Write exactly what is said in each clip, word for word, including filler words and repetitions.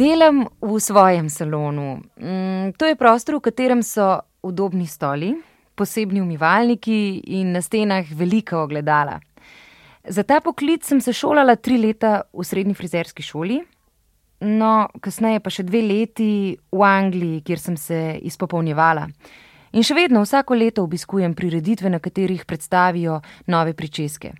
Delam v svojem salonu. To je prostor, v katerem so udobni stoli, posebni umivalniki in na stenah velika ogledala. Za ta poklic sem se šolala tri leta v srednji frizerski šoli, no, kasneje pa še dve leti v Angliji, kjer sem se izpopolnjevala. In še vedno vsako leto obiskujem prireditve, na katerih predstavijo nove pričeske.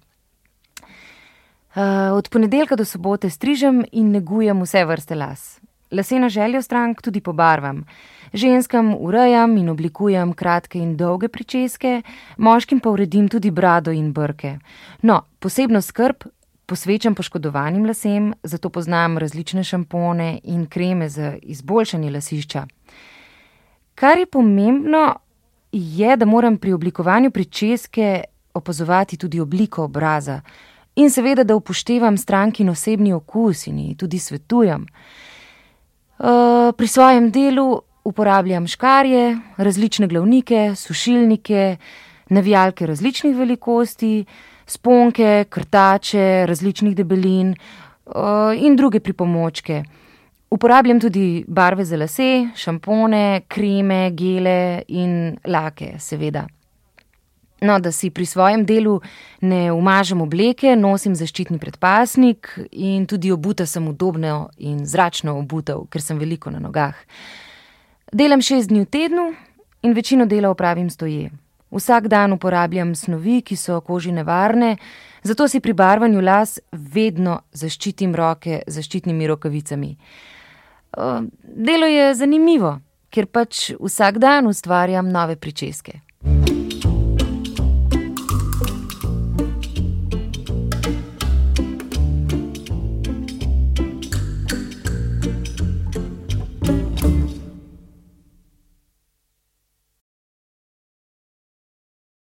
Uh, od ponedeljka do sobote strižem in negujem vse vrste las. Lase na željo strank tudi pobarvam. Ženskam urejam in oblikujem kratke in dolge pričeske, moškim pa uredim tudi brado in brke. No, posebno skrb posvečam poškodovanim lasem, zato poznam različne šampone in kreme za izboljšanje lasišča. Kar je pomembno, je, da moram pri oblikovanju pričeske opazovati tudi obliko obraza. In seveda, da upoštevam strankin osebni okus in ji tudi svetujem. Uh, pri svojem delu uporabljam škarje, različne glavnike, sušilnike, navijalke različnih velikosti, sponke, krtače različnih debelin uh, in druge pripomočke. Uporabljam tudi barve za lase, šampone, kreme, gele in lake, seveda. No, da si pri svojem delu ne umažem obleke, nosim zaščitni predpasnik in tudi obuta sem udobno in zračno obutev, ker sem veliko na nogah. Delam šest dni v tednu in večino dela opravim stoje. Vsak dan uporabljam snovi, ki so koži nevarne, zato si pri barvanju las vedno zaščitim roke z zaščitnimi rokavicami. Delo je zanimivo, ker pač vsak dan ustvarjam nove pričeske.